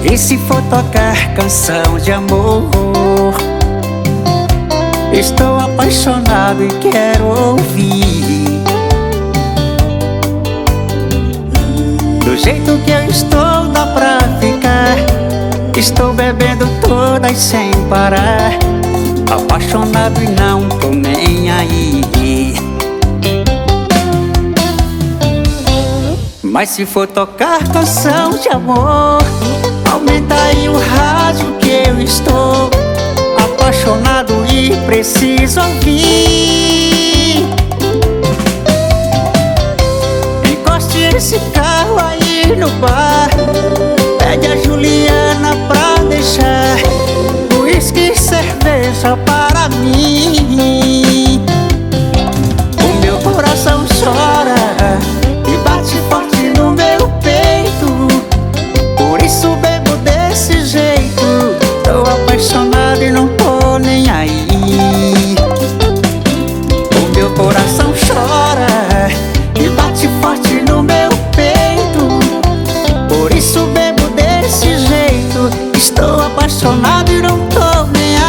E se for tocar canção de amor, estou apaixonado e quero ouvir. Do jeito que eu estou dá pra ficar. Estou bebendo todas sem parar, apaixonado e não tô nem aí. Mas se for tocar canção de amor, aumenta aí o rádio que eu estou apaixonado e preciso ouvir. Encoste esse carro aí no bar, pede a Juliana pra deixar uísque e cerveja para mim. O meu coração chora e bate forte no meu peito, por isso bebo desse jeito. Tô apaixonado e não tô nem aí. O meu coração chora e bate forte no meu peito, por isso bebo desse jeito. Estou apaixonado e não tô nem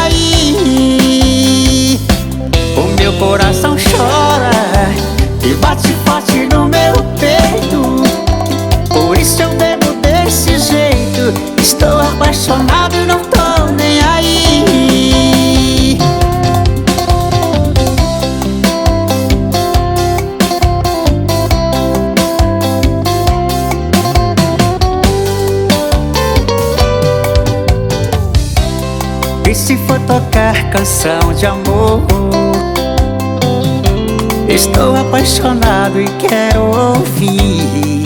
aí. O meu coração chora e bate forte no meu peito, por isso eu bebo desse jeito. Estou apaixonado e não tô nem aí. E se for tocar canção de amor, estou apaixonado e quero ouvir.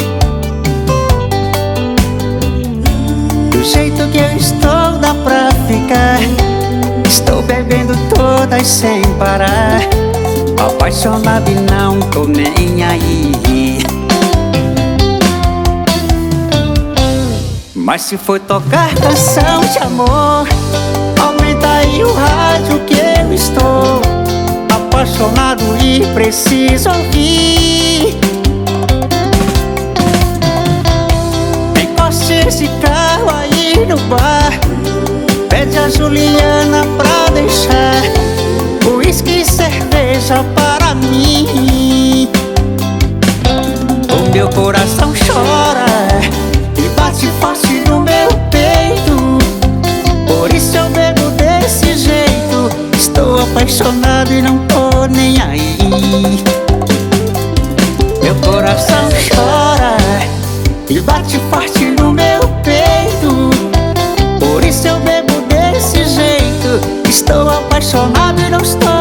Do jeito que eu estou dá pra ficar. Estou bebendo todas sem parar, apaixonado e não tô nem aí. Mas se for tocar canção de amor, aumenta aí o rádio que eu estou apaixonado e preciso ouvir. Encoste esse carro aí no bar, pede a Juliana pra deixar uísque e cerveja para mim. O meu coração chora e bate forte no meu peito, por isso eu bebo desse jeito. Estou apaixonado e não tô nem aí. Meu coração chora e bate forte no meu peito, por isso eu bebo desse jeito. Estou apaixonado e não estou